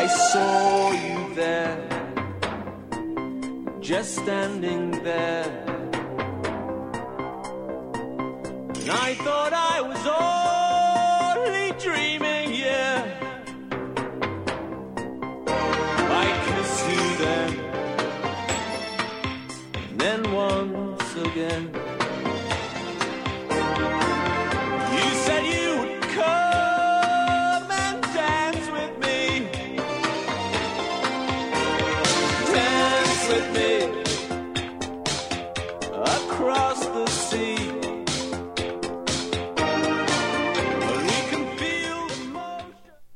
saw you there, just standing there, and I thought I was only dreaming, yeah. I kissed you then, and then once again. You said you would come and dance with me, dance with me across the sea. And we can feel the motion.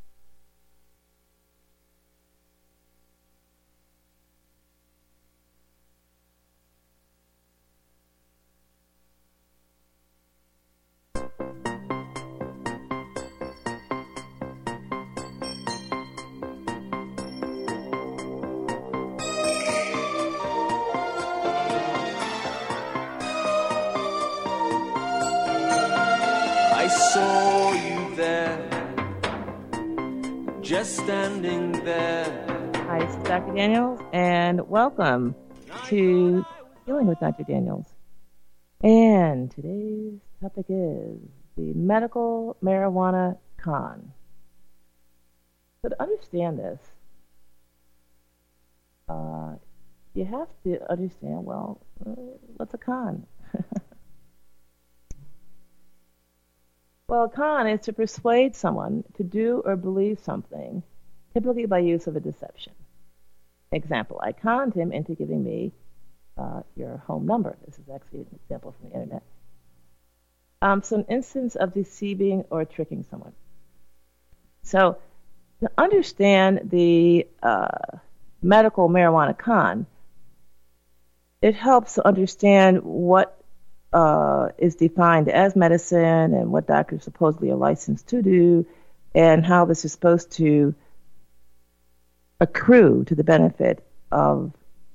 I saw you there, just standing there. Hi, this is Dr. Daniels, and welcome to Healing with Dr. Daniels. And today's topic is the medical marijuana con. So to understand this, you have to understand, well, what's a con? Well, a con is to persuade someone to do or believe something, typically by use of a deception. Example, I conned him into giving me your home number. This is actually an example from the internet. So an instance of deceiving or tricking someone. So to understand the medical marijuana con, it helps to understand what is defined as medicine and what doctors supposedly are licensed to do and how this is supposed to accrue to the benefit of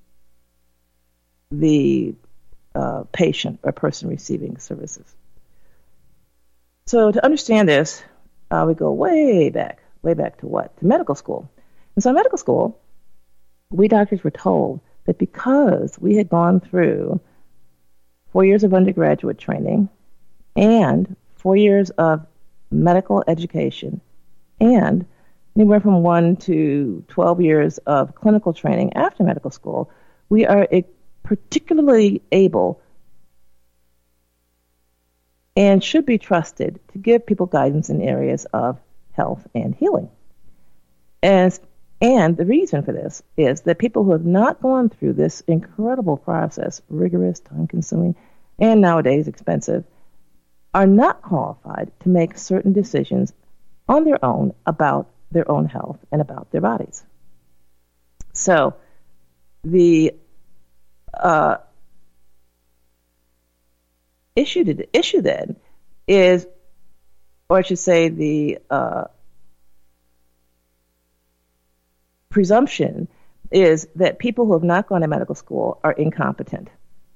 the patient or person receiving services. So to understand this, we go way back to what? To medical school. And so in medical school, we doctors were told that because we had gone through 4 years of undergraduate training and 4 years of medical education and anywhere from 1 to 12 years of clinical training after medical school, we are particularly able and should be trusted to give people guidance in areas of health and healing. And the reason for this is that people who have not gone through this incredible process, rigorous, time-consuming, and nowadays expensive, are not qualified to make certain decisions on their own about their own health and about their bodies. So the issue then is, or I should say the presumption is that people who have not gone to medical school are incompetent.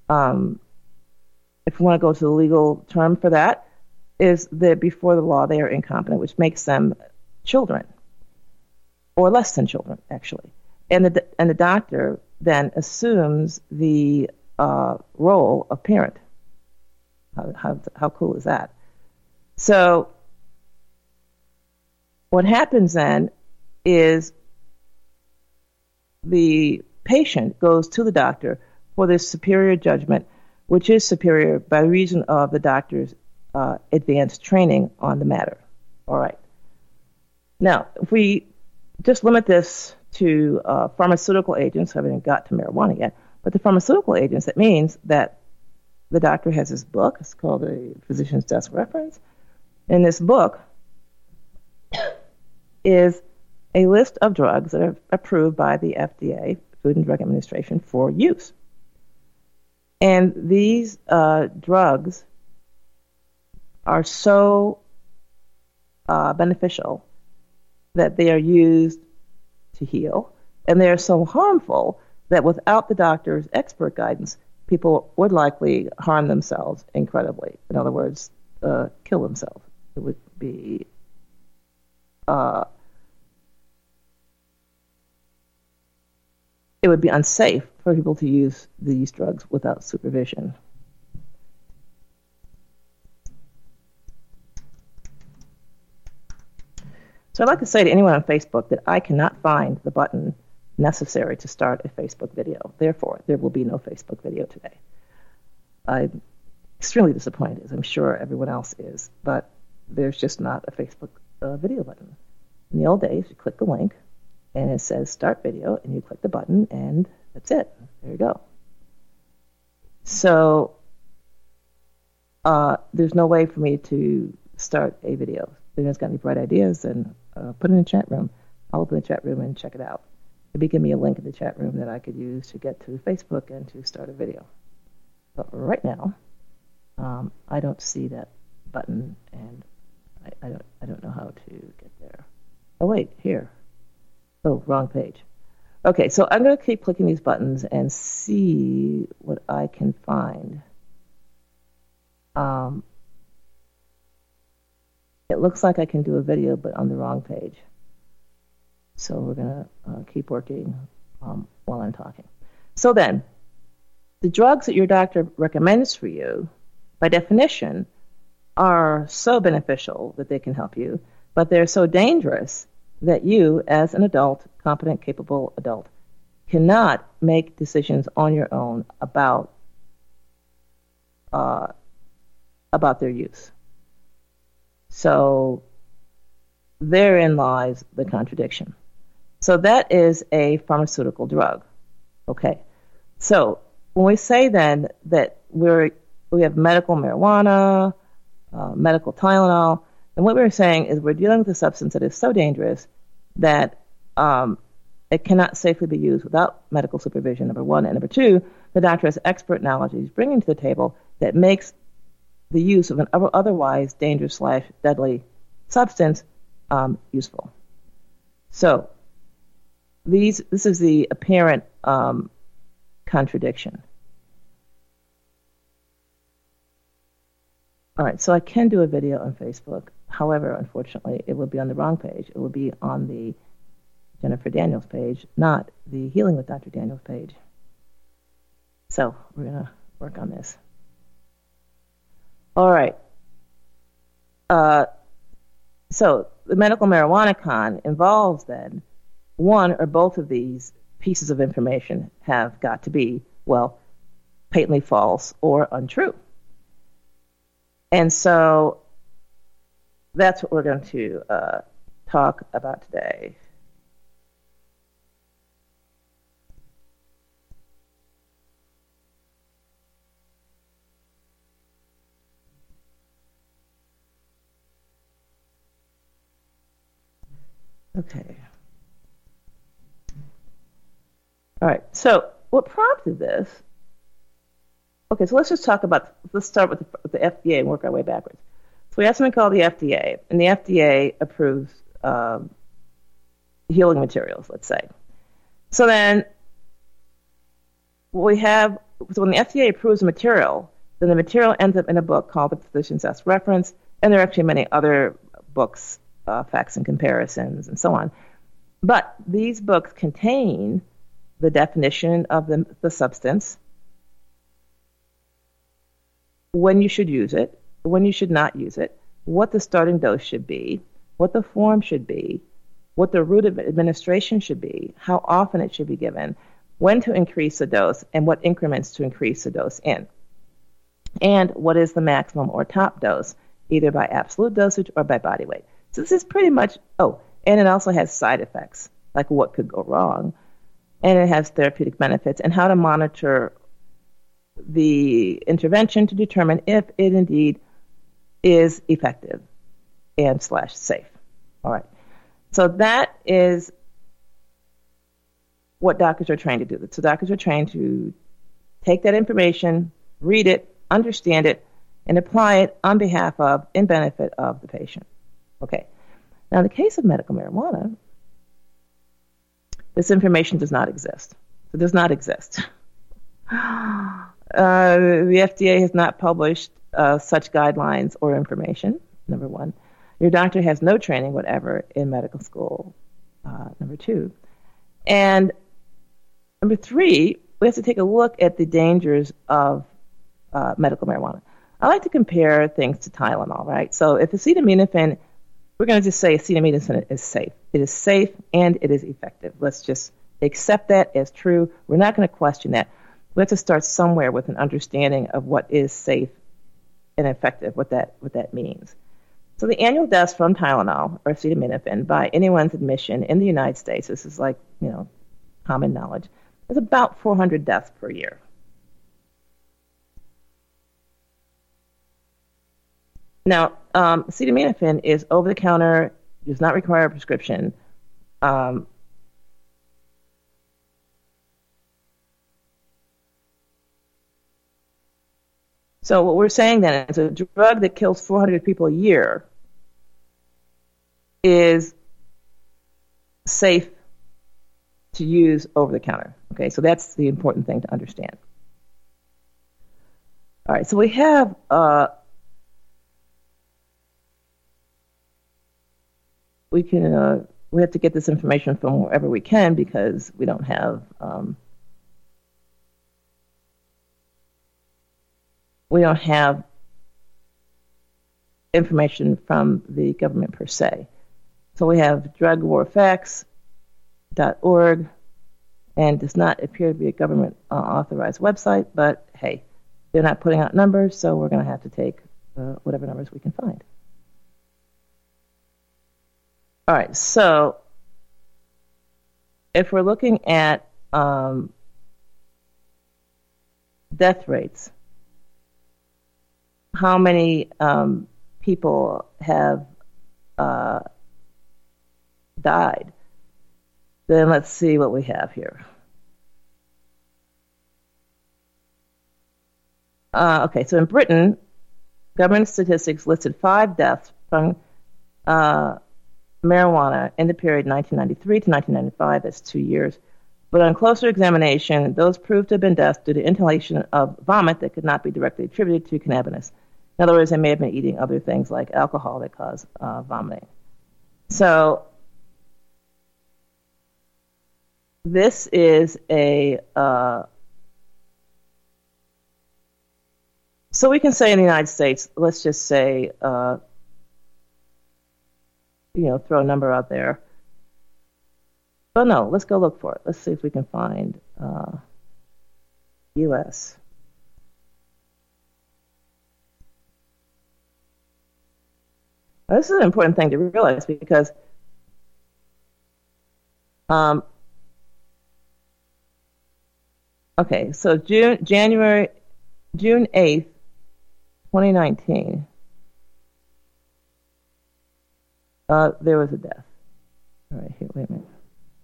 If you want to go to the legal term for that, is that before the law they are incompetent, which makes them children, or less than children, actually. And the doctor then assumes the role of parent. How cool is that? So what happens then is the patient goes to the doctor for this superior judgment, which is superior by reason of the doctor's advanced training on the matter. All right. Now, if we just limit this to pharmaceutical agents, I haven't got to marijuana yet, but the pharmaceutical agents, it means that the doctor has his book. It's called a physician's desk reference. And this book is a list of drugs that are approved by the FDA, Food and Drug Administration, for use. And these drugs are so beneficial that they are used to heal, and they are so harmful that without the doctor's expert guidance, people would likely harm themselves incredibly. In other words, kill themselves. It would be it would be unsafe for people to use these drugs without supervision. So I'd like to say to anyone on Facebook that I cannot find the button necessary to start a Facebook video. Therefore, there will be no Facebook video today. I'm extremely disappointed, as I'm sure everyone else is, but there's just not a Facebook video button. In the old days, you click the link, and it says Start Video, and you click the button, and that's it. There you go. So there's no way for me to start a video. If anyone's got any bright ideas, then put it in the chat room. I'll open the chat room and check it out. Maybe give me a link in the chat room that I could use to get to Facebook and to start a video. But right now, I don't see that button, and I don't know how to get there. Oh wait, here. Oh, wrong page. Okay, so I'm going to keep clicking these buttons and see what I can find. It looks like I can do a video, but on the wrong page. So we're going to keep working while I'm talking. So then, the drugs that your doctor recommends for you, by definition, are so beneficial that they can help you, but they're so dangerous that you, as an adult, competent, capable adult, cannot make decisions on your own about their use. So therein lies the contradiction. So that is a pharmaceutical drug. Okay. So when we say then that we have medical marijuana, medical Tylenol, and what we're saying is we're dealing with a substance that is so dangerous that it cannot safely be used without medical supervision, number one. And number two, the doctor has expert knowledge he's bringing to the table that makes the use of an otherwise dangerous/deadly substance useful. So this is the apparent contradiction. All right, so I can do a video on Facebook. However, unfortunately, it would be on the wrong page. It would be on the Jennifer Daniels page, not the Healing with Dr. Daniels page. So we're going to work on this. All right. So the medical marijuana con involves then one or both of these pieces of information have got to be, well, patently false or untrue. And so that's what we're going to talk about today. Okay. All right. So what prompted this? Okay, so let's start with the FDA and work our way backwards. So we have something called the FDA, and the FDA approves healing materials, let's say. So then when the FDA approves a material, then the material ends up in a book called the Physician's Best Reference, and there are actually many other books, facts and comparisons, and so on. But these books contain the definition of the substance, when you should use it, when you should not use it, what the starting dose should be, what the form should be, what the route of administration should be, how often it should be given, when to increase the dose, and what increments to increase the dose in, and what is the maximum or top dose, either by absolute dosage or by body weight. So this is pretty much, and it also has side effects, like what could go wrong, and it has therapeutic benefits, and how to monitor the intervention to determine if it indeed is effective and /safe. All right. So that is what doctors are trained to do. So doctors are trained to take that information, read it, understand it, and apply it on behalf of, in benefit of the patient. Okay. Now, in the case of medical marijuana, this information does not exist. It does not exist. The FDA has not published such guidelines or information, number one. Your doctor has no training whatever in medical school, number two. And Number three, we have to take a look at the dangers of medical marijuana. I like to compare things to Tylenol, right? So if acetaminophen, we're going to just say acetaminophen is safe. It is safe and it is effective. Let's just accept that as true. We're not going to question that. We have to start somewhere with an understanding of what is safe and effective, what that means. So the annual deaths from Tylenol or acetaminophen by anyone's admission in the United States, this is like, common knowledge, is about 400 deaths per year. Now, acetaminophen is over-the-counter, does not require a prescription. So what we're saying then is a drug that kills 400 people a year is safe to use over the counter. Okay, so that's the important thing to understand. All right, so we have we have to get this information from wherever we can because we don't have information from the government per se. So we have drugwarfacts.org, and does not appear to be a government authorized website, but hey, they're not putting out numbers, so we're going to have to take whatever numbers we can find. All right, so if we're looking at death rates, how many people have died, then let's see what we have here. Okay, so in Britain, government statistics listed 5 deaths from marijuana in the period 1993 to 1995. That's 2 years. But on closer examination, those proved to have been deaths due to inhalation of vomit that could not be directly attributed to cannabis. In other words, they may have been eating other things like alcohol that cause vomiting. So this is so we can say in the United States, let's just say, throw a number out there. But no, let's go look for it. Let's see if we can find U.S. Now, this is an important thing to realize because okay, so June 8th, 2019, there was a death. All right, here, wait a minute.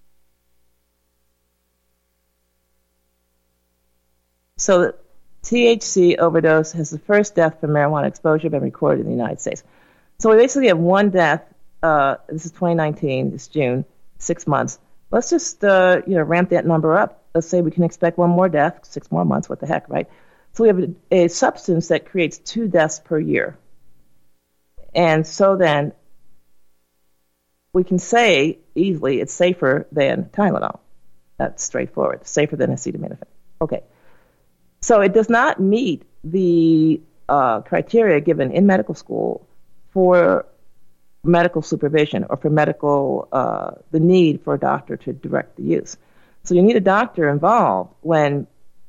So the THC overdose has the first death from marijuana exposure been recorded in the United States. So we basically have one death. This is 2019. It's June, 6 months. Let's just ramp that number up. Let's say we can expect one more death, 6 more months. What the heck, right? So we have a substance that creates 2 deaths per year, and so then we can say easily it's safer than Tylenol. That's straightforward. Safer than acetaminophen. Okay. So it does not meet the criteria given in medical school for medical supervision or for the need for a doctor to direct the use. So you need a doctor involved when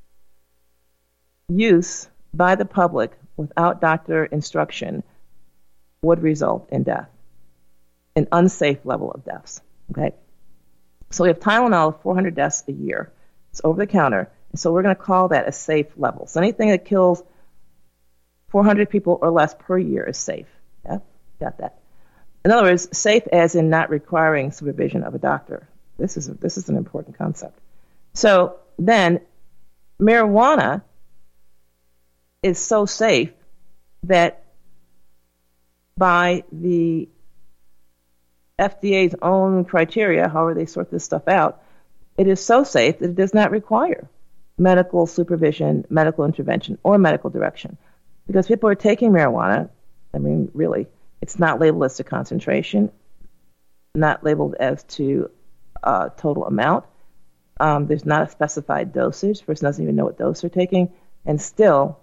use by the public without doctor instruction would result in death, an unsafe level of deaths. Okay. So we have Tylenol, 400 deaths a year. It's over the counter. So we're going to call that a safe level. So anything that kills 400 people or less per year is safe. Yeah, got that. In other words, safe as in not requiring supervision of a doctor. This is an important concept. So then marijuana is so safe that by the FDA's own criteria, however they sort this stuff out, it is so safe that it does not require medical supervision, medical intervention, or medical direction. Because people are taking marijuana, I mean, really, it's not labeled as to concentration, not labeled as to total amount. There's not a specified dosage. The person doesn't even know what dose they're taking. And still,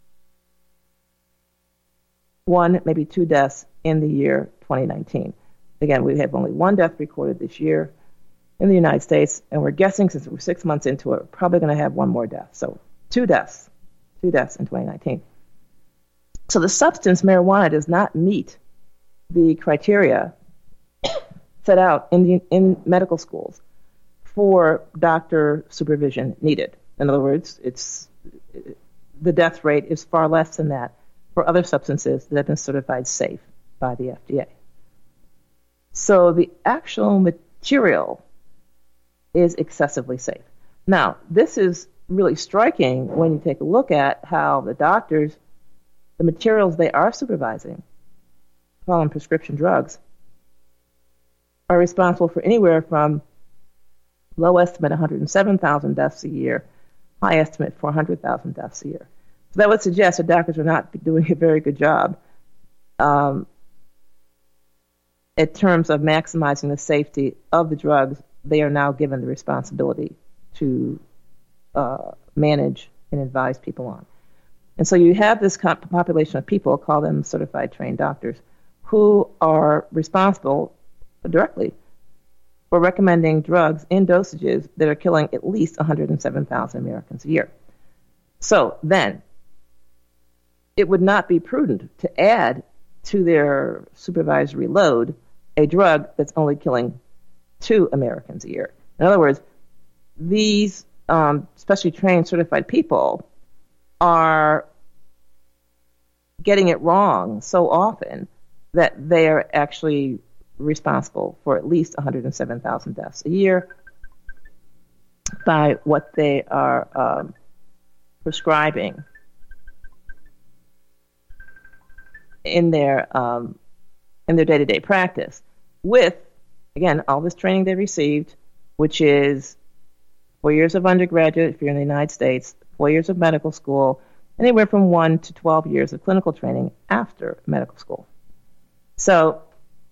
1, maybe 2 deaths in the year 2019. Again, we have only 1 death recorded this year in the United States, and we're guessing since we're 6 months into it, we're probably going to have 1 more death. So 2 deaths in 2019. So the substance marijuana does not meet the criteria set out in medical schools for doctor supervision needed. In other words, the death rate is far less than that for other substances that have been certified safe by the FDA. So the actual material is excessively safe. Now, this is really striking when you take a look at how the doctors, the materials they are supervising, call them prescription drugs, are responsible for anywhere from low estimate 107,000 deaths a year, high estimate 400,000 deaths a year. So that would suggest that doctors are not doing a very good job in terms of maximizing the safety of the drugs they are now given the responsibility to manage and advise people on. And so you have this population of people, call them certified trained doctors, who are responsible directly for recommending drugs in dosages that are killing at least 107,000 Americans a year. So then, it would not be prudent to add to their supervisory load a drug that's only killing 2 Americans a year. In other words, these specially trained, certified people are getting it wrong so often that they are actually responsible for at least 107,000 deaths a year by what they are prescribing in their day-to-day practice with, again, all this training they received, which is 4 years of undergraduate if you're in the United States, 4 years of medical school, anywhere from 1 to 12 years of clinical training after medical school. So,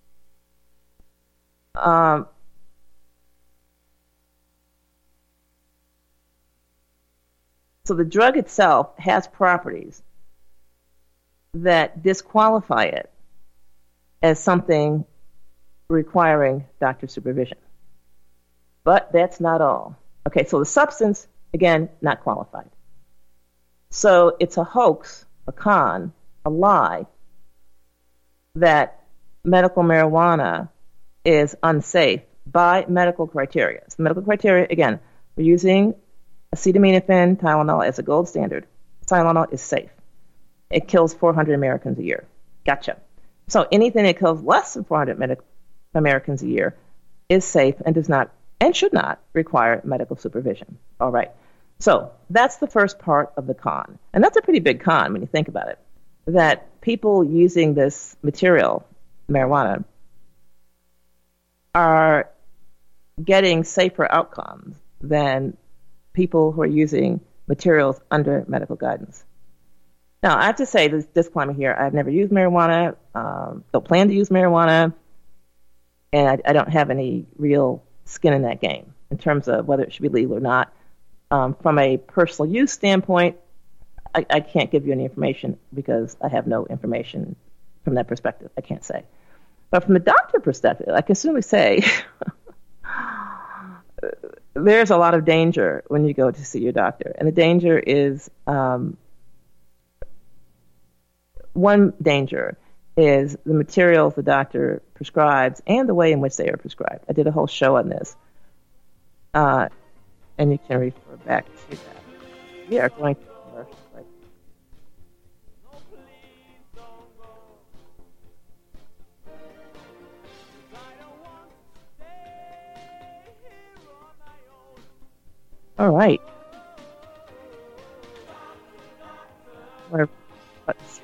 so the drug itself has properties that disqualify it as something requiring doctor supervision. But that's not all. Okay, so the substance, again, not qualified. So it's a hoax, a con, a lie that medical marijuana is unsafe by medical criteria. So medical criteria, again, we're using acetaminophen, Tylenol as a gold standard. Tylenol is safe. It kills 400 Americans a year. Gotcha. So anything that kills less than 400 Americans a year is safe and does not and should not require medical supervision. All right. So that's the first part of the con. And that's a pretty big con when you think about it, that people using this material, marijuana, are getting safer outcomes than people who are using materials under medical guidance. Now, I have to say this disclaimer here. I've never used marijuana, don't plan to use marijuana, and I don't have any real skin in that game in terms of whether it should be legal or not. From a personal use standpoint, I can't give you any information because I have no information from that perspective. I can't say. But from a doctor perspective, I can certainly say there's a lot of danger when you go to see your doctor. And the danger is, one danger is the materials the doctor prescribes and the way in which they are prescribed. I did a whole show on this. And you can refer back to that. We are going to commercial break. All right. Let's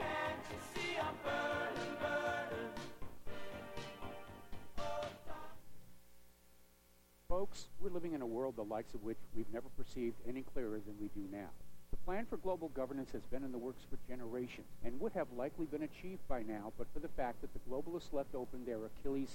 Folks, we're living in a world the likes of which we've never perceived any clearer than we do now. The plan for global governance has been in the works for generations and would have likely been achieved by now but for the fact that the globalists left open their Achilles heel,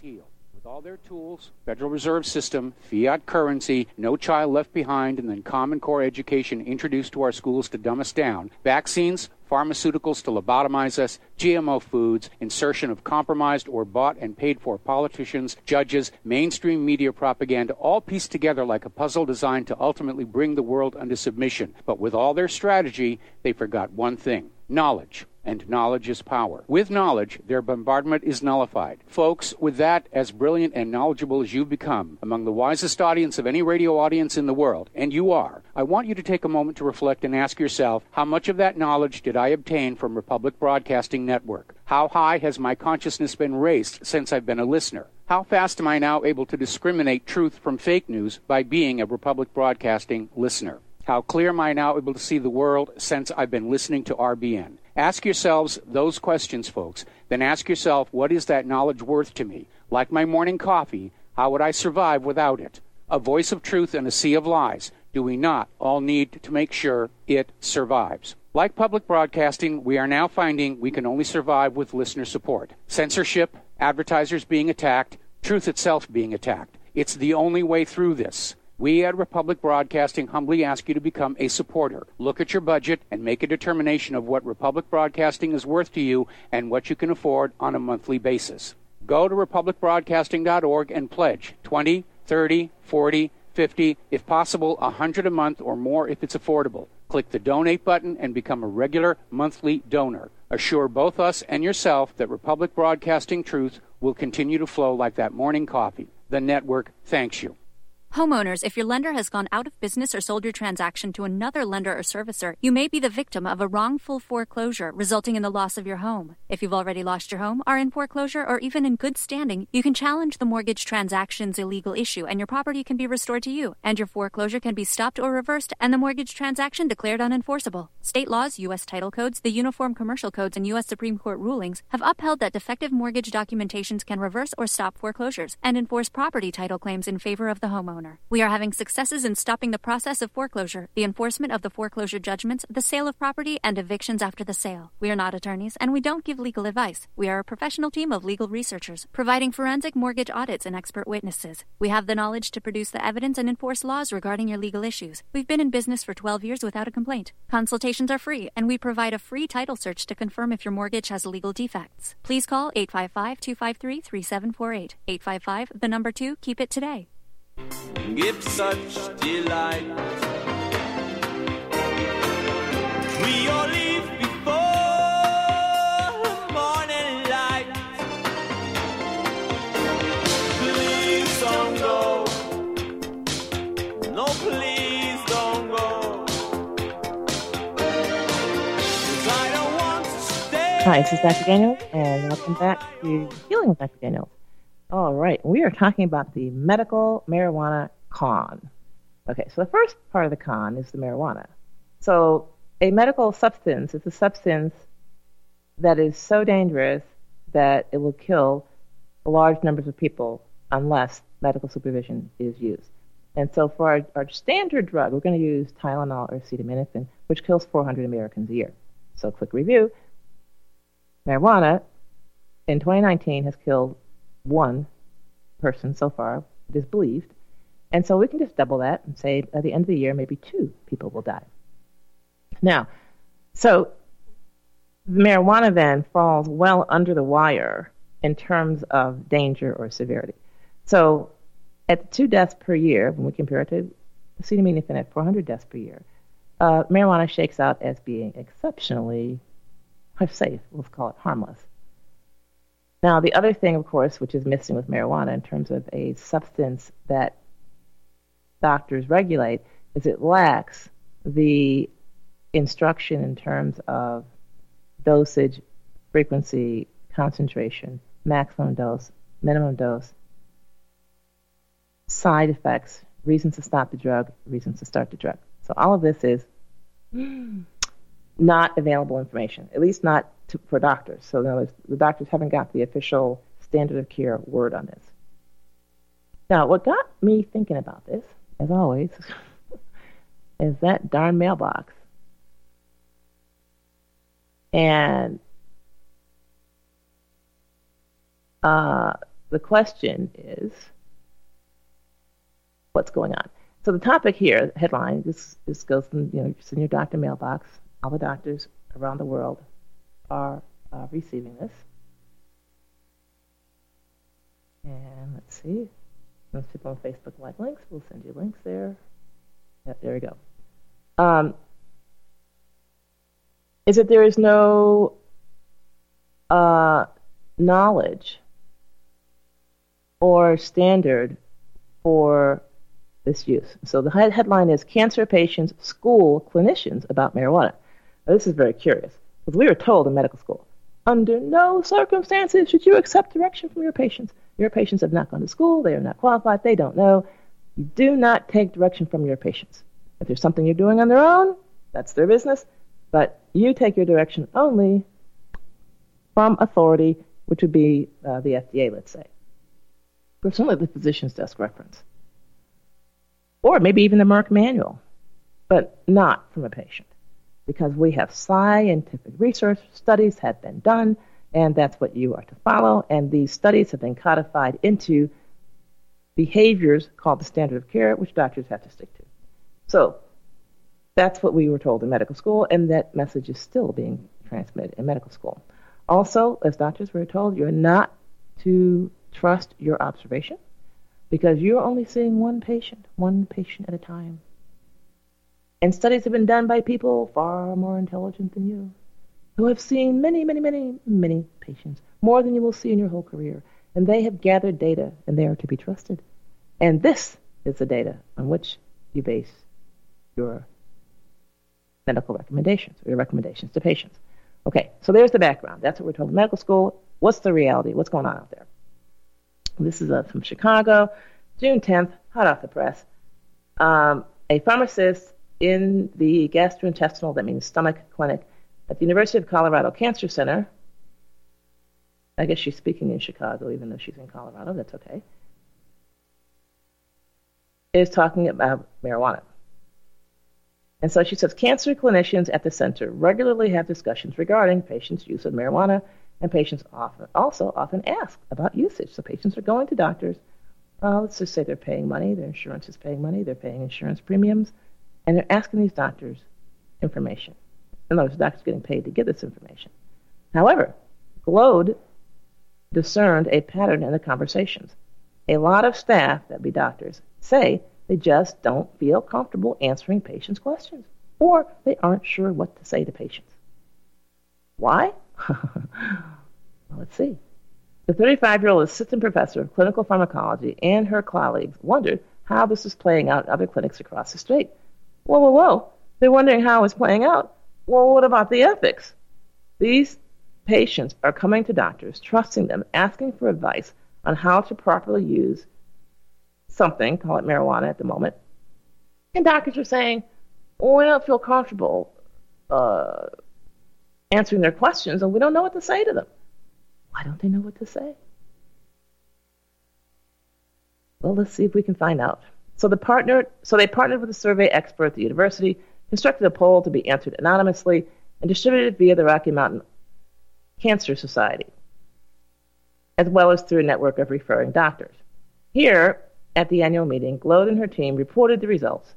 With all their tools, Federal Reserve System, fiat currency, no child left behind, and then Common Core education introduced to our schools to dumb us down, vaccines, pharmaceuticals to lobotomize us, GMO foods, insertion of compromised or bought and paid for politicians, judges, mainstream media propaganda, all pieced together like a puzzle designed to ultimately bring the world under submission. But with all their strategy, they forgot one thing: knowledge. And knowledge is power. With knowledge, their bombardment is nullified. Folks, with that, as brilliant and knowledgeable as you've become, among the wisest audience of any radio audience in the world, and you are, I want you to take a moment to reflect and ask yourself, how much of that knowledge did I obtain from Republic Broadcasting Network? How high has my consciousness been raised since I've been a listener? How fast am I now able to discriminate truth from fake news by being a Republic Broadcasting listener? How clear am I now able to see the world since I've been listening to RBN? Ask yourselves those questions, folks. Then ask yourself, what is that knowledge worth to me? Like my morning coffee, how would I survive without it? A voice of truth in a sea of lies. Do we not all need to make sure it survives? Like public broadcasting, we are now finding we can only survive with listener support. Censorship, advertisers being attacked, truth itself being attacked. It's the only way through this. We at Republic Broadcasting humbly ask you to become a supporter. Look at your budget and make a determination of what Republic Broadcasting is worth to you and what you can afford on a monthly basis. Go to republicbroadcasting.org and pledge $20, $30, $40, $50, if possible, $100 a month or more if it's affordable. Click the donate button and become a regular monthly donor. Assure both us and yourself that Republic Broadcasting truth will continue to flow like that morning coffee. The network thanks you. Homeowners, if your lender has gone out of business or sold your transaction to another lender or servicer, you may be the victim of a wrongful foreclosure, resulting in the loss of your home. If you've already lost your home, are in foreclosure, or even in good standing, you can challenge the mortgage transaction's illegal issue, and your property can be restored to you, and your foreclosure can be stopped or reversed, and the mortgage transaction declared unenforceable. State laws, U.S. title codes, the Uniform Commercial Codes, and U.S. Supreme Court rulings have upheld that defective mortgage documentations can reverse or stop foreclosures and enforce property title claims in favor of the homeowner. We are having successes in stopping the process of foreclosure, the enforcement of the foreclosure judgments, the sale of property, and evictions after the sale. We are not attorneys, and we don't give legal advice. We are a professional team of legal researchers, providing forensic mortgage audits and expert witnesses. We have the knowledge to produce the evidence and enforce laws regarding your legal issues. We've been in business for 12 years without a complaint. Consultations are free, and we provide a free title search to confirm if your mortgage has legal defects. Please call 855-253-3748. 855, 2, keep it today. Give such delight. We all leave before morning light. Please don't go. No, please don't go. 'Cause I don't want to stay. Hi, this is Dr. Daniels, and welcome back to Healing with Dr. Daniels. All right, we are talking about the medical marijuana con. Okay, so the first part of the con is the marijuana. So a medical substance is a substance that is so dangerous that it will kill large numbers of people unless medical supervision is used. And so for our standard drug, we're going to use Tylenol or acetaminophen, which kills 400 Americans a year. So quick review. Marijuana in 2019 has killed one person so far, it is believed. And so we can just double that and say at the end of the year, maybe 2 people will die. Now, so marijuana then falls well under the wire in terms of danger or severity. So at 2 deaths per year, when we compare it to acetaminophen at 400 deaths per year, marijuana shakes out as being exceptionally safe. Let's call it harmless. Now, the other thing, of course, which is missing with marijuana in terms of a substance that doctors regulate, is it lacks the instruction in terms of dosage, frequency, concentration, maximum dose, minimum dose, side effects, reasons to stop the drug, reasons to start the drug. So all of this is not available information, at least not for doctors. So in other words, the doctors haven't got the official standard of care word on this. Now, what got me thinking about this, as always, is that darn mailbox. And the question is, what's going on? So the topic here, headline, this goes in, just in your doctor mailbox. All the doctors around the world are receiving this. And let's see. Most people on Facebook like links. We'll send you links there. Yep, there we go. Is that there is no knowledge or standard for this use. So the headline is Cancer Patients School Clinicians About Marijuana. Now, this is very curious, because we were told in medical school, under no circumstances should you accept direction from your patients. Your patients have not gone to school, they are not qualified, they don't know. You do not take direction from your patients. If there's something you're doing on their own, that's their business, but you take your direction only from authority, which would be the FDA, let's say. Personally, the physician's desk reference. Or maybe even the Merck manual, but not from a patient. Because we have scientific research, studies have been done, and that's what you are to follow. And these studies have been codified into behaviors called the standard of care, which doctors have to stick to. So that's what we were told in medical school, and that message is still being transmitted in medical school. Also, as doctors, we're told you're not to trust your observation, because you're only seeing one patient at a time. And studies have been done by people far more intelligent than you, who have seen many, many, many, many patients, more than you will see in your whole career. And they have gathered data, and they are to be trusted. And this is the data on which you base your medical recommendations, or your recommendations to patients. Okay, so there's the background. That's what we're told in medical school. What's the reality? What's going on out there? This is from Chicago, June 10th, hot off the press. A pharmacist in the gastrointestinal, that means stomach clinic, at the University of Colorado Cancer Center, I guess she's speaking in Chicago even though she's in Colorado, that's okay, is talking about marijuana. And so she says, cancer clinicians at the center regularly have discussions regarding patients' use of marijuana, and patients often ask about usage. So patients are going to doctors. Let's just say they're paying money. Their insurance is paying money. They're paying insurance premiums. And they're asking these doctors information. In other words, the doctor's getting paid to give this information. However, Glode discerned a pattern in the conversations. A lot of staff, that be doctors, say they just don't feel comfortable answering patients' questions, or they aren't sure what to say to patients. Why? Well, let's see. The 35-year-old assistant professor of clinical pharmacology and her colleagues wondered how this is playing out in other clinics across the state. Whoa. They're wondering how it's playing out. Well, what about the ethics? These patients are coming to doctors, trusting them, asking for advice on how to properly use something, call it marijuana at the moment. And doctors are saying, well, we don't feel comfortable answering their questions, and we don't know what to say to them. Why don't they know what to say? Well, let's see if we can find out. So they partnered with a survey expert at the university, constructed a poll to be answered anonymously, and distributed via the Rocky Mountain Cancer Society, as well as through a network of referring doctors. Here, at the annual meeting, Glode and her team reported the results.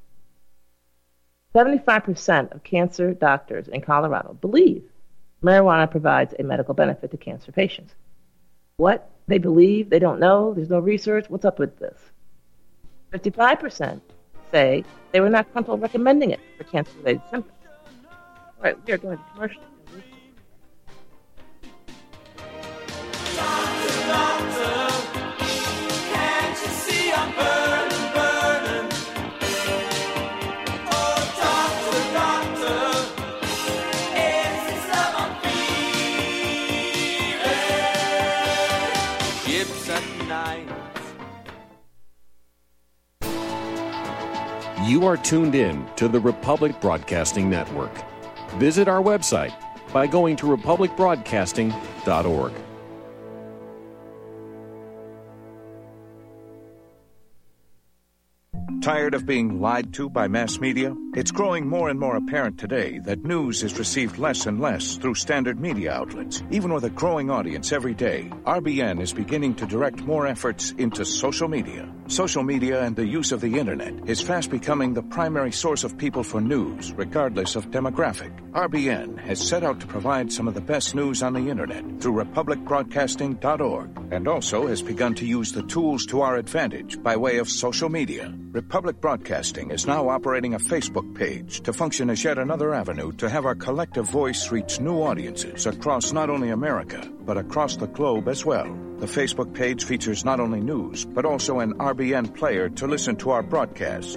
75% of cancer doctors in Colorado believe marijuana provides a medical benefit to cancer patients. What? They believe? They don't know? There's no research? What's up with this? 55% say they were not comfortable recommending it for cancer-related symptoms. All right, we are going to commercial. Can't you see I'm burning, burning? Oh, doctor, is this love I'm feeling? Ships at night. You are tuned in to the Republic Broadcasting Network. Visit our website by going to republicbroadcasting.org. Tired of being lied to by mass media? It's growing more and more apparent today that news is received less and less through standard media outlets. Even with a growing audience every day, RBN is beginning to direct more efforts into social media. Social media and the use of the internet is fast becoming the primary source of people for news, regardless of demographic. RBN has set out to provide some of the best news on the internet through republicbroadcasting.org, and also has begun to use the tools to our advantage by way of social media. Republic Broadcasting is now operating a Facebook page to function as yet another avenue to have our collective voice reach new audiences across not only America, but across the globe as well. The Facebook page features not only news, but also an RBN player to listen to our broadcast.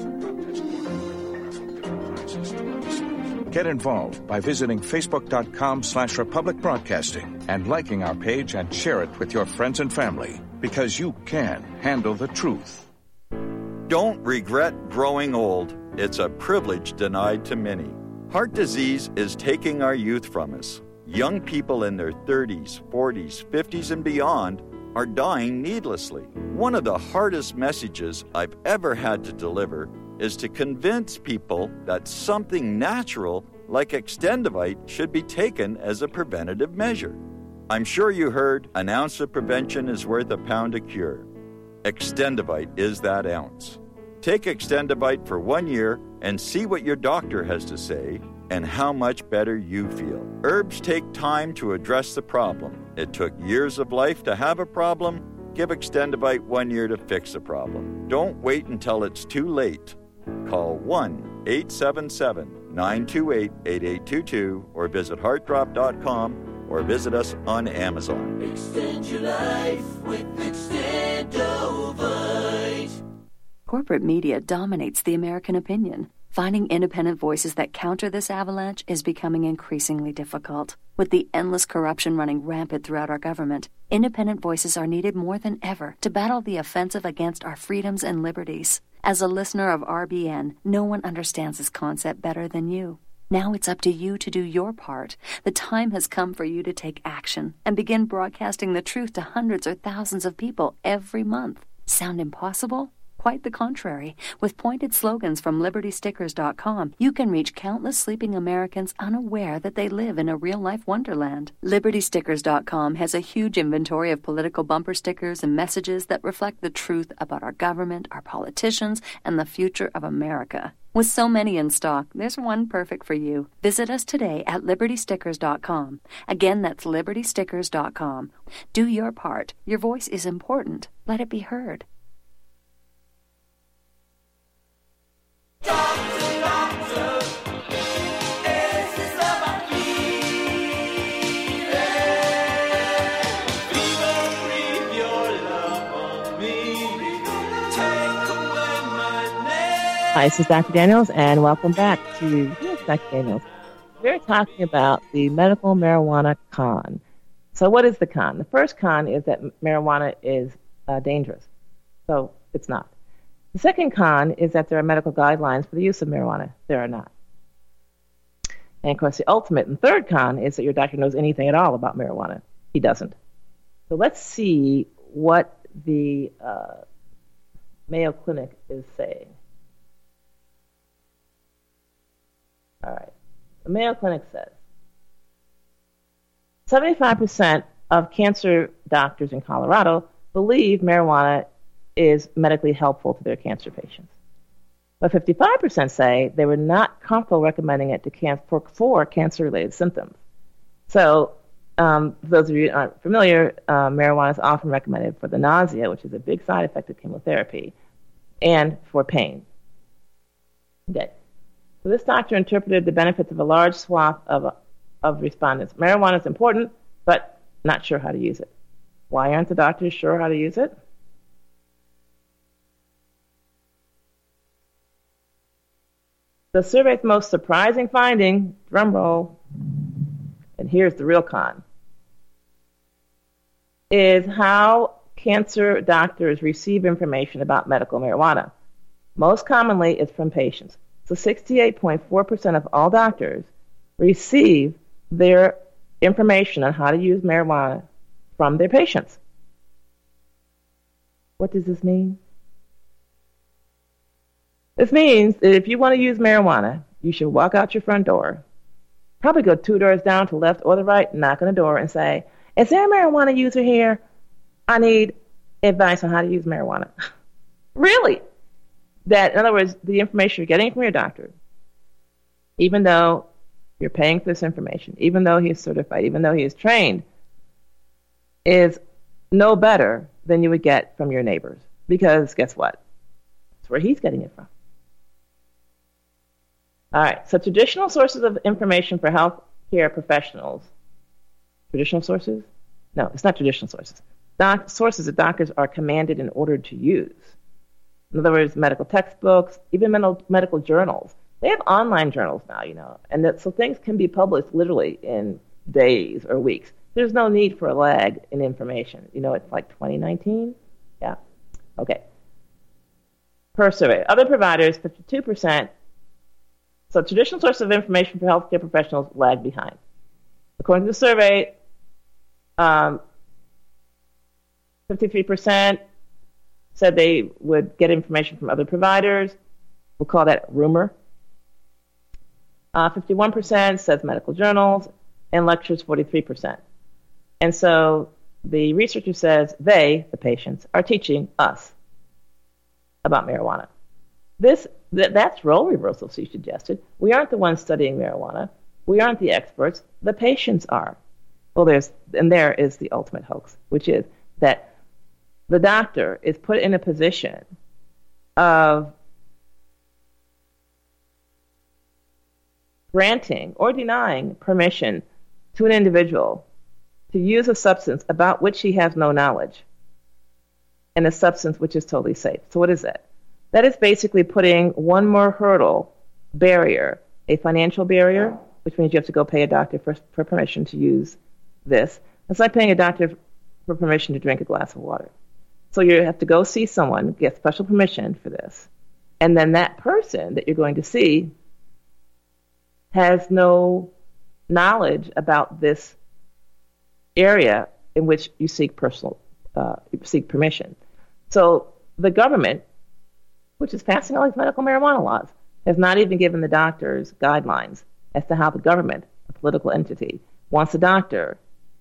Get involved by visiting facebook.com/Republic Broadcasting and liking our page and share it with your friends and family, because you can handle the truth. Don't regret growing old. It's a privilege denied to many. Heart disease is taking our youth from us. Young people in their 30s, 40s, 50s, and beyond are dying needlessly. One of the hardest messages I've ever had to deliver is to convince people that something natural like Extendivite should be taken as a preventative measure. I'm sure you heard, an ounce of prevention is worth a pound of cure. Extendivite is that ounce. Take Extendivite for 1 year and see what your doctor has to say and how much better you feel. Herbs take time to address the problem. It took years of life to have a problem. Give Extendivite 1 year to fix a problem. Don't wait until it's too late. Call 1-877-928-8822 or visit heartdrop.com or visit us on Amazon. Extend your life with Extendovite. Corporate media dominates the American opinion. Finding independent voices that counter this avalanche is becoming increasingly difficult. With the endless corruption running rampant throughout our government, independent voices are needed more than ever to battle the offensive against our freedoms and liberties. As a listener of RBN, no one understands this concept better than you. Now it's up to you to do your part. The time has come for you to take action and begin broadcasting the truth to hundreds or thousands of people every month. Sound impossible? Quite the contrary. With pointed slogans from LibertyStickers.com, you can reach countless sleeping Americans unaware that they live in a real-life wonderland. LibertyStickers.com has a huge inventory of political bumper stickers and messages that reflect the truth about our government, our politicians, and the future of America. With so many in stock, there's one perfect for you. Visit us today at LibertyStickers.com. Again, that's LibertyStickers.com. Do your part. Your voice is important. Let it be heard. Doctor, doctor, is this about healing? Fever, breathe your love on me. Take away my name. Hi, this is Dr. Daniels, and welcome back to Dr. Daniels. We're talking about the medical marijuana con. So what is the con? The first con is that marijuana is dangerous. So it's not. The second con is that there are medical guidelines for the use of marijuana. There are not. And of course, the ultimate and third con is that your doctor knows anything at all about marijuana. He doesn't. So let's see what the Mayo Clinic is saying. All right. The Mayo Clinic says 75% of cancer doctors in Colorado believe marijuana is medically helpful to their cancer patients. But 55% say they were not comfortable recommending it to for cancer-related symptoms. So, for those of you who aren't familiar, marijuana is often recommended for the nausea, which is a big side effect of chemotherapy, and for pain. Okay. So this doctor interpreted the benefits of a large swath of respondents. Marijuana is important, but not sure how to use it. Why aren't the doctors sure how to use it? The survey's most surprising finding, drum roll, and here's the real con, is how cancer doctors receive information about medical marijuana. Most commonly, it's from patients. So 68.4% of all doctors receive their information on how to use marijuana from their patients. What does this mean? This means that if you want to use marijuana, you should walk out your front door, probably go 2 doors down to the left or the right, knock on the door and say, is there a marijuana user here? I need advice on how to use marijuana. Really? That, in other words, the information you're getting from your doctor, even though you're paying for this information, even though he is certified, even though he is trained, is no better than you would get from your neighbors. Because guess what? That's where he's getting it from. All right, so traditional sources of information for healthcare professionals. Traditional sources? No, it's not traditional sources. Sources that doctors are commanded and ordered to use. In other words, medical textbooks, even medical journals. They have online journals now, and so things can be published literally in days or weeks. There's no need for a lag in information. It's like 2019? Yeah. Okay. Per survey. Other providers, 52%. So traditional sources of information for healthcare professionals lag behind. According to the survey, 53% said they would get information from other providers. We'll call that rumor. 51% says medical journals, and lectures 43%. And so the researcher says they, the patients, are teaching us about marijuana. That's role reversal she suggested. We aren't the ones studying marijuana. We aren't the experts. The patients are. Well, there is the ultimate hoax, which is that the doctor is put in a position of granting or denying permission to an individual to use a substance about which he has no knowledge, and a substance which is totally safe. So what is that? That is basically putting one more barrier, a financial barrier, which means you have to go pay a doctor for permission to use this. It's like paying a doctor for permission to drink a glass of water. So you have to go see someone, get special permission for this, and then that person that you're going to see has no knowledge about this area in which you seek permission. So the government, which is passing all these medical marijuana laws, has not even given the doctors guidelines as to how the government, a political entity, wants a doctor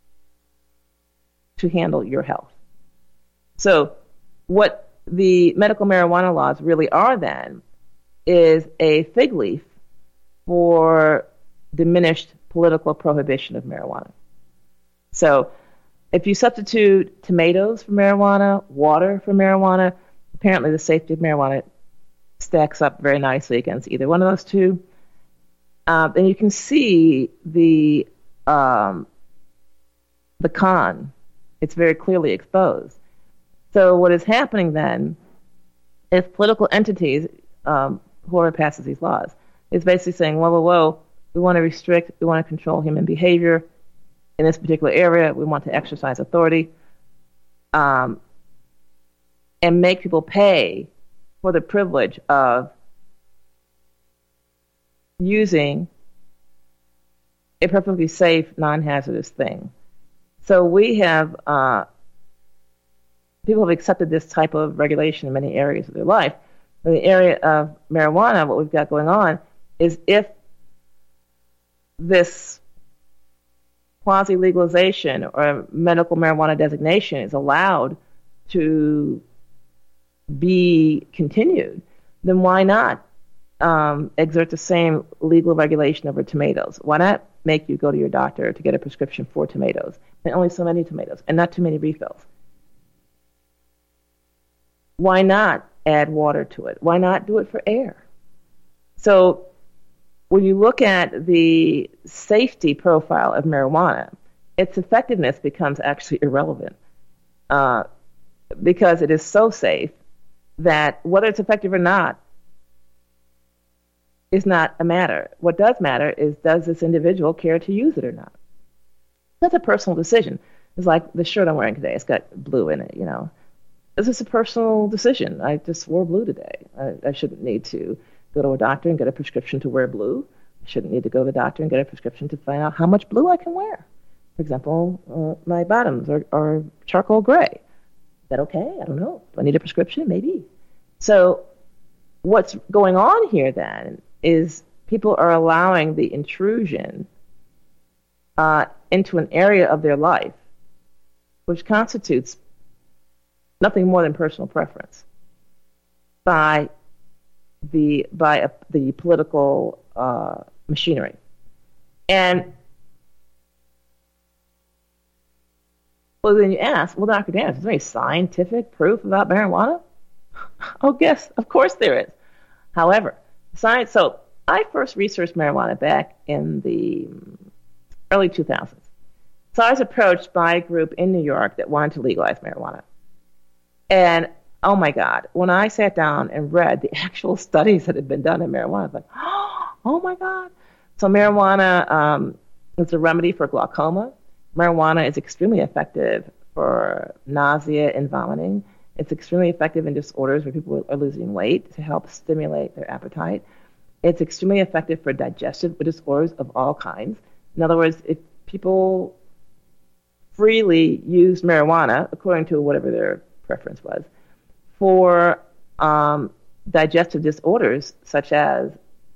to handle your health. So what the medical marijuana laws really are then is a fig leaf for diminished political prohibition of marijuana. So if you substitute tomatoes for marijuana, water for marijuana, apparently the safety of marijuana stacks up very nicely against either one of those two. And you can see the con. It's very clearly exposed. So what is happening then is political entities, whoever passes these laws, is basically saying, whoa, we want to restrict, we want to control human behavior in this particular area, we want to exercise authority, and make people pay for the privilege of using a perfectly safe, non-hazardous thing. So we have, people have accepted this type of regulation in many areas of their life. In the area of marijuana, what we've got going on is if this quasi-legalization or medical marijuana designation is allowed to be continued, then why not exert the same legal regulation over tomatoes? Why not make you go to your doctor to get a prescription for tomatoes, and only so many tomatoes, and not too many refills? Why not add water to it? Why not do it for air? So when you look at the safety profile of marijuana, its effectiveness becomes actually irrelevant because it is so safe that whether it's effective or not is not a matter. What does matter is, does this individual care to use it or not? That's a personal decision. It's like the shirt I'm wearing today. It's got blue in it, This is a personal decision. I just wore blue today. I shouldn't need to go to a doctor and get a prescription to wear blue. I shouldn't need to go to the doctor and get a prescription to find out how much blue I can wear. For example, my bottoms are charcoal gray. Is that okay? I don't know. Do I need a prescription? Maybe. So what's going on here then is people are allowing the intrusion into an area of their life which constitutes nothing more than personal preference by the political machinery. And well, then you ask, well, Dr. Dan, is there any scientific proof about marijuana? Oh, yes, of course there is. However, science. So I first researched marijuana back in the early 2000s. So I was approached by a group in New York that wanted to legalize marijuana. And oh my God, when I sat down and read the actual studies that had been done in marijuana, I was like, oh my God. So marijuana is a remedy for glaucoma. Marijuana is extremely effective for nausea and vomiting. It's extremely effective in disorders where people are losing weight to help stimulate their appetite. It's extremely effective for digestive disorders of all kinds. In other words, if people freely used marijuana, according to whatever their preference was, for digestive disorders such as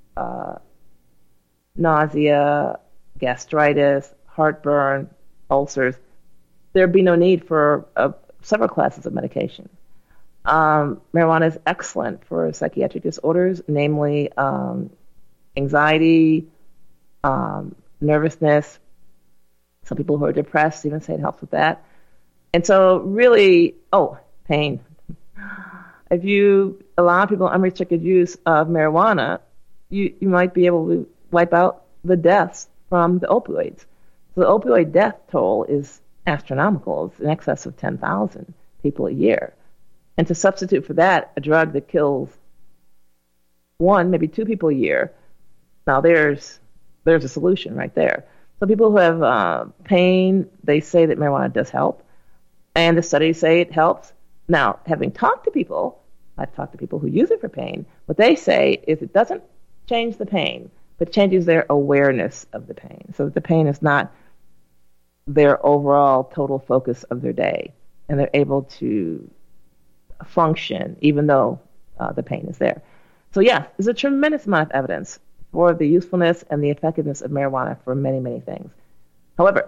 nausea, gastritis, heartburn, ulcers, there'd be no need for several classes of medication. Marijuana is excellent for psychiatric disorders, namely anxiety, nervousness. Some people who are depressed even say it helps with that. And so really, pain. If you allow people unrestricted use of marijuana, you might be able to wipe out the deaths from the opioids. So the opioid death toll is astronomical. It's in excess of 10,000 people a year. And to substitute for that a drug that kills one, maybe two people a year, now there's a solution right there. So people who have pain, they say that marijuana does help. And the studies say it helps. Now, having talked to people, I've talked to people who use it for pain, what they say is it doesn't change the pain, but changes their awareness of the pain. So that the pain is not their overall total focus of their day, and they're able to function even though the pain is there. So yeah, there's a tremendous amount of evidence for the usefulness and the effectiveness of marijuana for many, many things. However,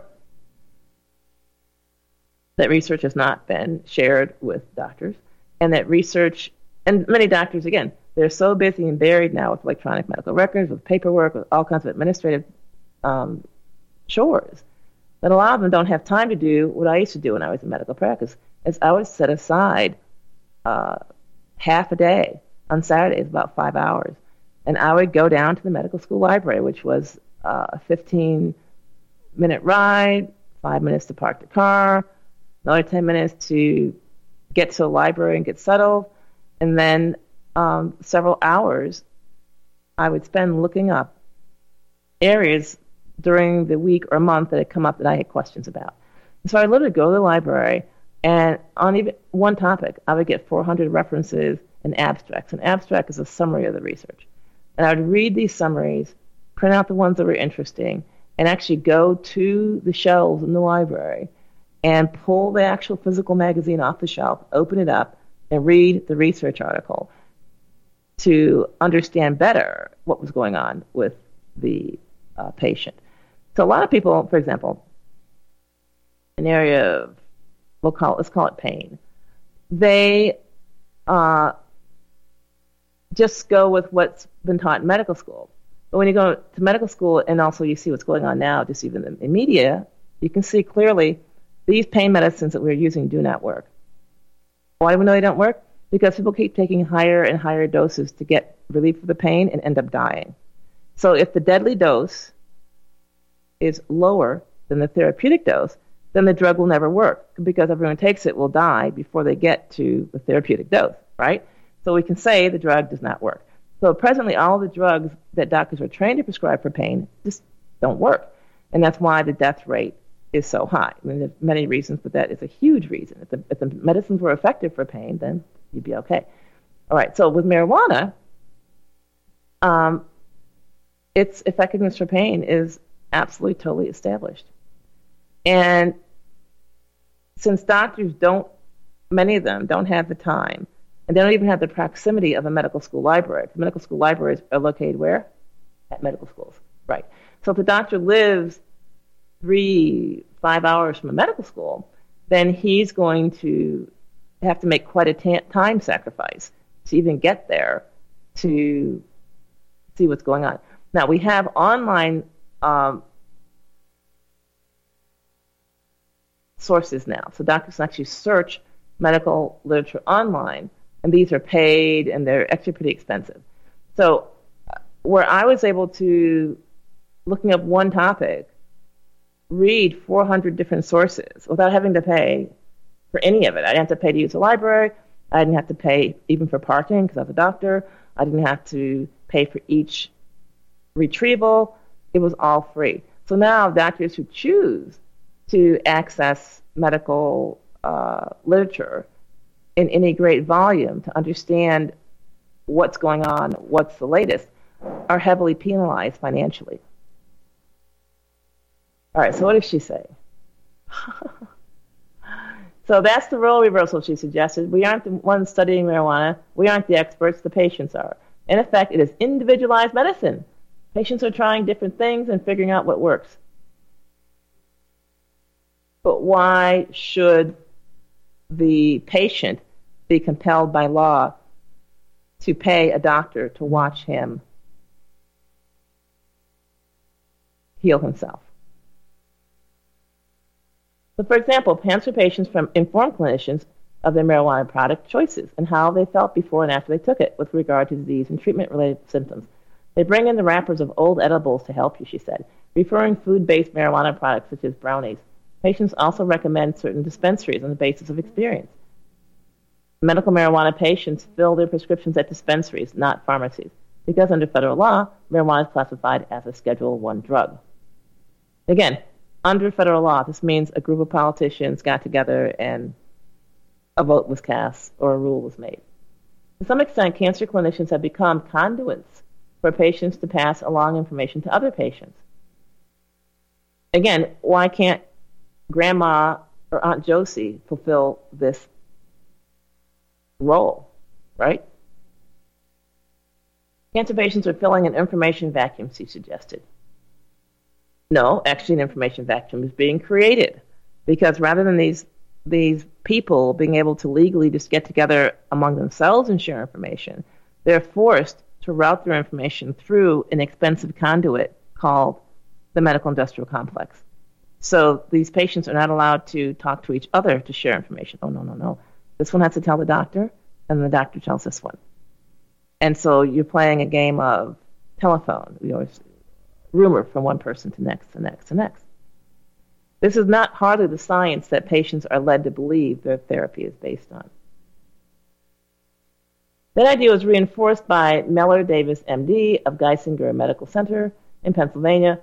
that research has not been shared with doctors, and that research, and many doctors, again, they're so busy and buried now with electronic medical records, with paperwork, with all kinds of administrative chores, that a lot of them don't have time to do what I used to do when I was in medical practice, is I would set aside half a day on Saturdays, about 5 hours, and I would go down to the medical school library, which was a 15-minute ride, 5 minutes to park the car, another 10 minutes to get to the library and get settled, and then several hours I would spend looking up areas during the week or month that had come up that I had questions about. And so I literally go to the library, and on even one topic, I would get 400 references and abstracts. An abstract is a summary of the research. And I would read these summaries, print out the ones that were interesting, and actually go to the shelves in the library and pull the actual physical magazine off the shelf, open it up, and read the research article to understand better what was going on with the patient. So a lot of people, for example, an area of, let's call it pain, they just go with what's been taught in medical school. But when you go to medical school and also you see what's going on now, just even in the media, you can see clearly these pain medicines that we're using do not work. Why do we know they don't work? Because people keep taking higher and higher doses to get relief of the pain and end up dying. So if the deadly dose is lower than the therapeutic dose, then the drug will never work, because everyone takes it will die before they get to the therapeutic dose, right? So we can say the drug does not work. So presently, all the drugs that doctors are trained to prescribe for pain just don't work. And that's why the death rate is so high. I mean, there's many reasons, but that is a huge reason. If the medicines were effective for pain, then you'd be okay. All right, so with marijuana, its effectiveness for pain is absolutely, totally established. And since doctors many of them don't have the time And they don't even have the proximity of a medical school library. The medical school libraries are located where? At medical schools. Right. So if the doctor lives 3-5 hours from a medical school, then he's going to have to make quite a time sacrifice to even get there to see what's going on. Now, we have online sources now. So doctors can actually search medical literature online, and these are paid, and they're actually pretty expensive. So where I was able to, looking up one topic, read 400 different sources without having to pay for any of it. I didn't have to pay to use a library. I didn't have to pay even for parking because I was a doctor. I didn't have to pay for each retrieval. It was all free. So now doctors who choose to access medical literature in any great volume to understand what's going on, what's the latest, are heavily penalized financially. All right, so what does she say? So that's the role reversal she suggested. We aren't the ones studying marijuana. We aren't the experts. The patients are. In effect, it is individualized medicine. Patients are trying different things and figuring out what works. But why should the patient be compelled by law to pay a doctor to watch him heal himself? So, for example, cancer patients inform clinicians of their marijuana product choices and how they felt before and after they took it with regard to disease and treatment-related symptoms. They bring in the wrappers of old edibles to help you, she said, referring food-based marijuana products such as brownies. Patients also recommend certain dispensaries on the basis of experience. Medical marijuana patients fill their prescriptions at dispensaries, not pharmacies, because under federal law, marijuana is classified as a Schedule I drug. Again, under federal law, this means a group of politicians got together and a vote was cast or a rule was made. To some extent, cancer clinicians have become conduits for patients to pass along information to other patients. Again, why can't Grandma or Aunt Josie fulfill this role, right? Cancer patients are filling an information vacuum, she suggested. No, actually an information vacuum is being created because rather than these people being able to legally just get together among themselves and share information, they're forced to route their information through an expensive conduit called the medical industrial complex. So these patients are not allowed to talk to each other to share information. Oh, no. This one has to tell the doctor, and the doctor tells this one. And so you're playing a game of telephone. Rumor from one person to next. This is not hardly the science that patients are led to believe their therapy is based on. That idea was reinforced by Mellor Davis, MD, of Geisinger Medical Center in Pennsylvania.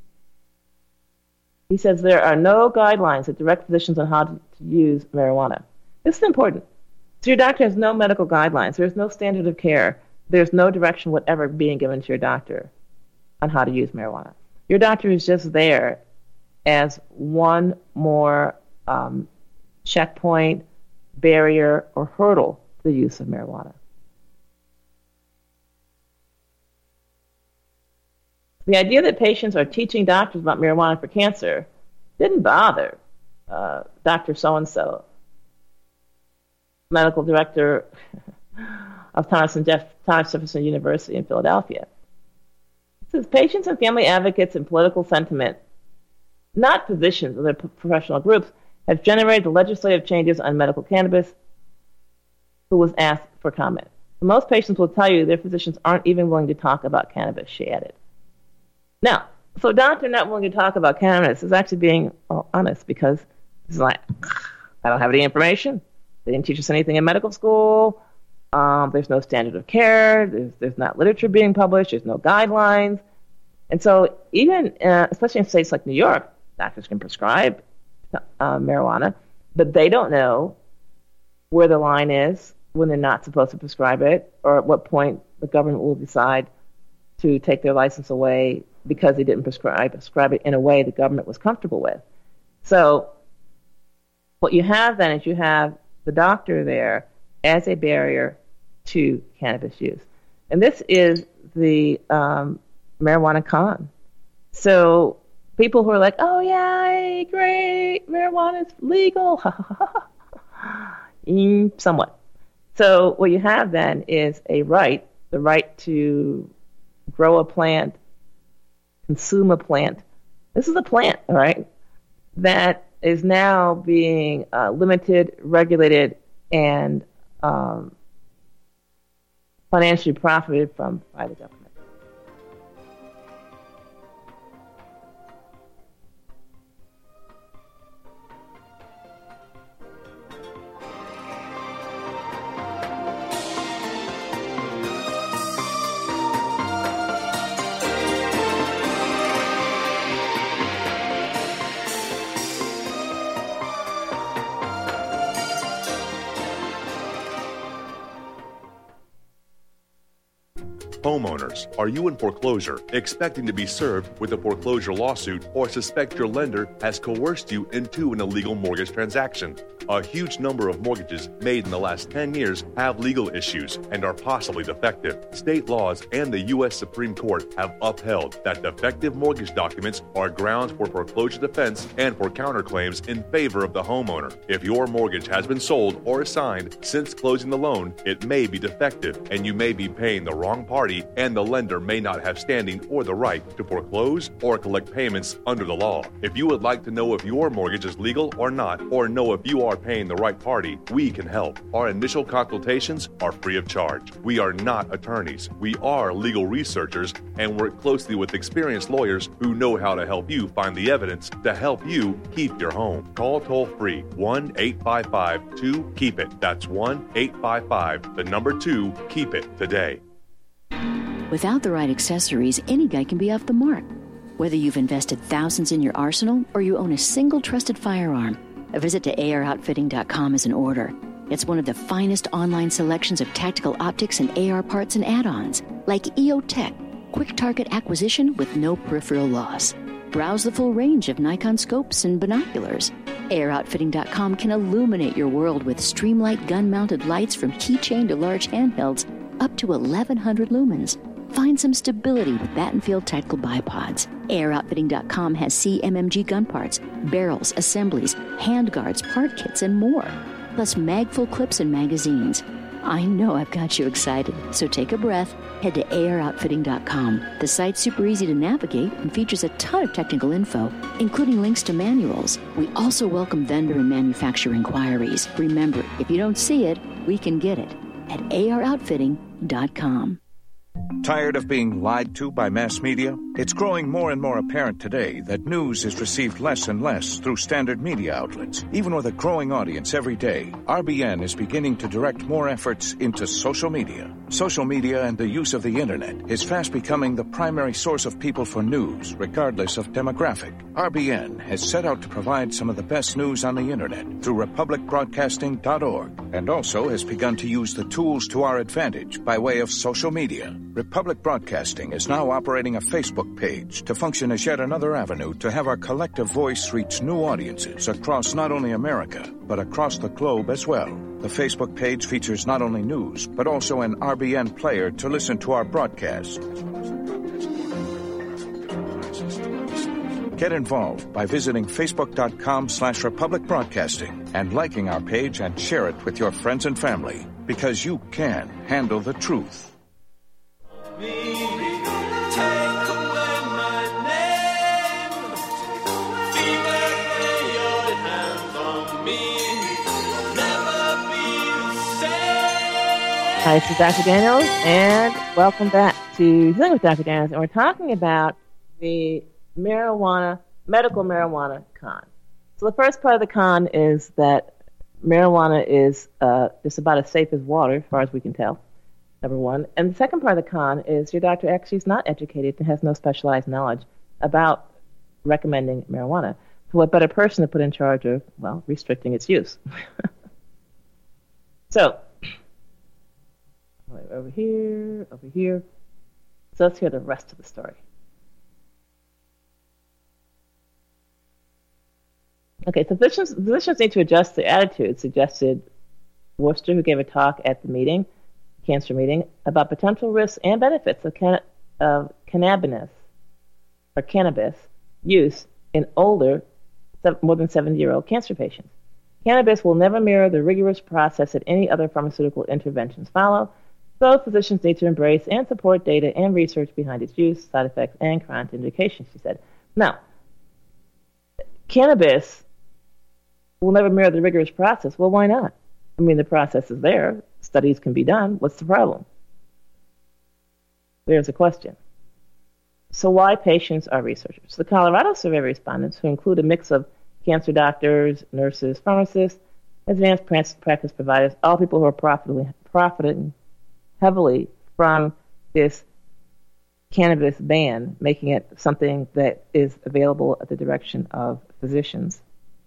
He says there are no guidelines that direct physicians on how to use marijuana. This is important. So your doctor has no medical guidelines. There's no standard of care. There's no direction whatever being given to your doctor on how to use marijuana. Your doctor is just there as one more checkpoint, barrier, or hurdle to the use of marijuana. The idea that patients are teaching doctors about marijuana for cancer didn't bother Dr. So-and-so, medical director of Thomas Jefferson University in Philadelphia. It says patients and family advocates and political sentiment, not physicians or their professional groups, have generated the legislative changes on medical cannabis. Who was asked for comment. Most patients will tell you their physicians aren't even willing to talk about cannabis, she added. Now, so a doctor not willing to talk about cannabis is actually being honest because it's like, I don't have any information. They didn't teach us anything in medical school. There's no standard of care. There's not literature being published. There's no guidelines. And so even, especially in states like New York, doctors can prescribe marijuana, but they don't know where the line is when they're not supposed to prescribe it or at what point the government will decide to take their license away because they didn't prescribe it in a way the government was comfortable with. So what you have then is you have the doctor there as a barrier to cannabis use. And this is the marijuana con. So people who are like, oh, yeah, great, marijuana is legal, somewhat. So what you have then is the right to grow a plant, consume a plant. This is a plant, all right, that is now being limited, regulated, and financially profited from by the government. Homeowners, are you in foreclosure, expecting to be served with a foreclosure lawsuit, or suspect your lender has coerced you into an illegal mortgage transaction? A huge number of mortgages made in the last 10 years have legal issues and are possibly defective. State laws and the U.S. Supreme Court have upheld that defective mortgage documents are grounds for foreclosure defense and for counterclaims in favor of the homeowner. If your mortgage has been sold or assigned since closing the loan, it may be defective and you may be paying the wrong party, and the lender may not have standing or the right to foreclose or collect payments under the law. If you would like to know if your mortgage is legal or not, or know if you are paying the right party, we can help. Our initial consultations are free of charge. We are not attorneys. We are legal researchers and work closely with experienced lawyers who know how to help you find the evidence to help you keep your home. Call toll-free 1-855-2-KEEP-IT. That's 1-855-2-KEEP-IT today. Without the right accessories, any guy can be off the mark. Whether you've invested thousands in your arsenal or you own a single trusted firearm, a visit to AROutfitting.com is in order. It's one of the finest online selections of tactical optics and AR parts and add-ons, like EOTech, quick target acquisition with no peripheral loss. Browse the full range of Nikon scopes and binoculars. AROutfitting.com can illuminate your world with Streamlight gun-mounted lights from keychain to large handhelds up to 1,100 lumens. Find some stability with Battenfield tactical bipods. AirOutfitting.com has CMMG gun parts, barrels, assemblies, handguards, part kits, and more. Plus mag-full clips and magazines. I know I've got you excited, so take a breath. Head to AirOutfitting.com. The site's super easy to navigate and features a ton of technical info, including links to manuals. We also welcome vendor and manufacturer inquiries. Remember, if you don't see it, we can get it at AirOutfitting.com. Tired of being lied to by mass media? It's growing more and more apparent today that news is received less and less through standard media outlets. Even with a growing audience every day, RBN is beginning to direct more efforts into social media. Social media and the use of the internet is fast becoming the primary source of people for news, regardless of demographic. RBN has set out to provide some of the best news on the internet through republicbroadcasting.org, and also has begun to use the tools to our advantage by way of social media. Republic Broadcasting is now operating a Facebook page to function as yet another avenue to have our collective voice reach new audiences across not only America, but across the globe as well. The Facebook page features not only news, but also an RBN player to listen to our broadcast. Get involved by visiting facebook.com/Republic Broadcasting and liking our page and share it with your friends and family, because you can handle the truth. Hi, this is Dr. Daniels, and welcome back to Healing with Dr. Daniels. And we're talking about the medical marijuana con. So the first part of the con is that marijuana is just about as safe as water, as far as we can tell, number one. And the second part of the con is your doctor actually is not educated and has no specialized knowledge about recommending marijuana. So what better person to put in charge of, well, restricting its use? So, over here. So let's hear the rest of the story. Okay, so physicians need to adjust their attitude suggested Worcester, who gave a talk at the cancer meeting, about potential risks and benefits of cannabis use in older, more than 70-year-old cancer patients. Cannabis will never mirror the rigorous process that any other pharmaceutical interventions follow, so physicians need to embrace and support data and research behind its use, side effects, and contraindications, she said. Now, cannabis will never mirror the rigorous process. Well, why not? I mean, the process is there. Studies can be done. What's the problem? There's a question. So why patients are researchers? The Colorado survey respondents, who include a mix of cancer doctors, nurses, pharmacists, advanced practice providers, all people who are profiting heavily from this cannabis ban, making it something that is available at the direction of physicians.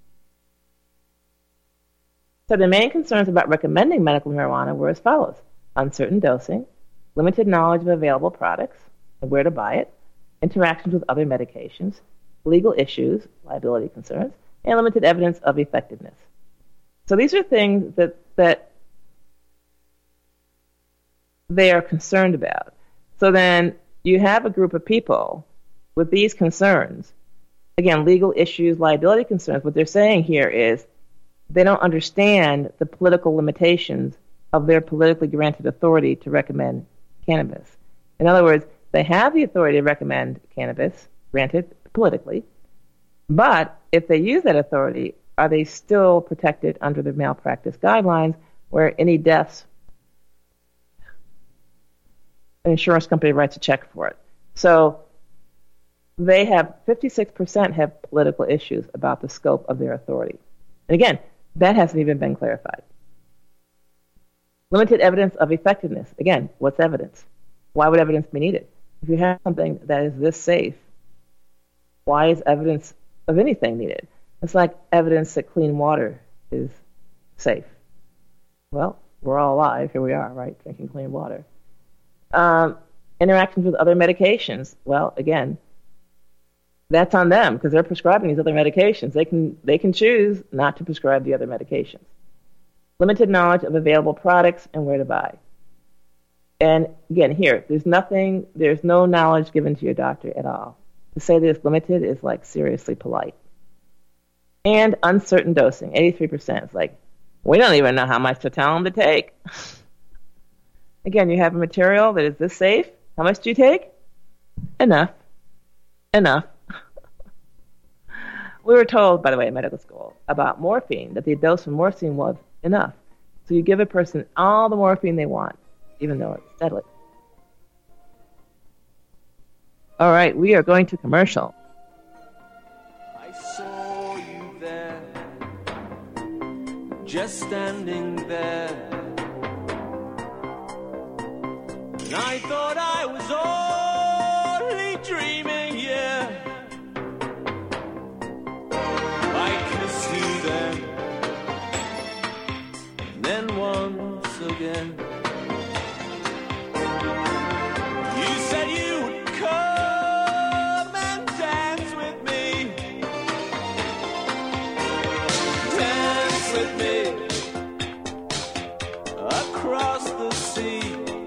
So the main concerns about recommending medical marijuana were as follows: uncertain dosing, limited knowledge of available products and where to buy it, interactions with other medications, legal issues, liability concerns, and limited evidence of effectiveness. So these are things that they are concerned about. So then you have a group of people with these concerns. Again, legal issues, liability concerns. What they're saying here is they don't understand the political limitations of their politically granted authority to recommend cannabis. In other words, they have the authority to recommend cannabis, granted politically, but if they use that authority, are they still protected under the malpractice guidelines where any deaths, an insurance company writes a check for it? So they have 56% have political issues about the scope of their authority. And again, that hasn't even been clarified. Limited evidence of effectiveness. Again, what's evidence? Why would evidence be needed? If you have something that is this safe, why is evidence of anything needed? It's like evidence that clean water is safe. Well, we're all alive. Here we are, right, drinking clean water. Interactions with other medications. Well, again, that's on them because they're prescribing these other medications. They can choose not to prescribe the other medications. Limited knowledge of available products and where to buy. And again, here, there's no knowledge given to your doctor at all. To say that it's limited is like seriously polite. And uncertain dosing, 83%. It's like, we don't even know how much to tell them to take. Again, you have a material that is this safe. How much do you take? Enough. We were told, by the way, in medical school about morphine, that the dose of morphine was enough. So you give a person all the morphine they want, even though it's deadly. All right, we are going to commercial. I saw you there, just standing there, and I thought I was only dreaming, yeah. I kissed you then, and then once again. You said you would come and dance with me, dance with me across the sea.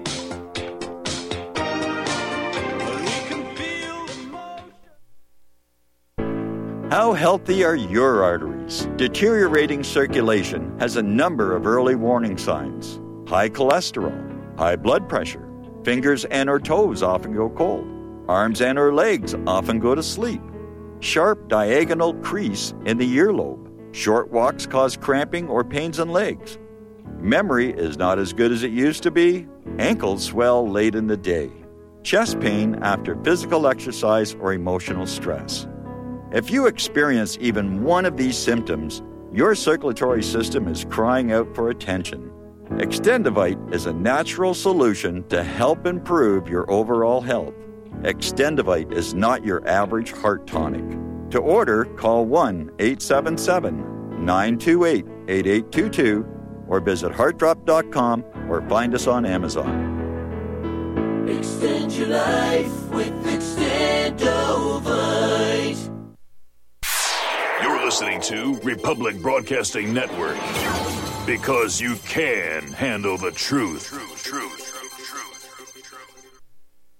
How healthy are your arteries? Deteriorating circulation has a number of early warning signs. High cholesterol, high blood pressure, fingers and or toes often go cold, arms and or legs often go to sleep, sharp diagonal crease in the earlobe, short walks cause cramping or pains in legs, memory is not as good as it used to be, ankles swell late in the day, chest pain after physical exercise or emotional stress. If you experience even one of these symptoms, your circulatory system is crying out for attention. Extendivite is a natural solution to help improve your overall health. Extendivite is not your average heart tonic. To order, call 1-877-928-8822 or visit heartdrop.com or find us on Amazon. Extend your life with Extendovite. You're listening to Republic Broadcasting Network. Because you can handle the truth.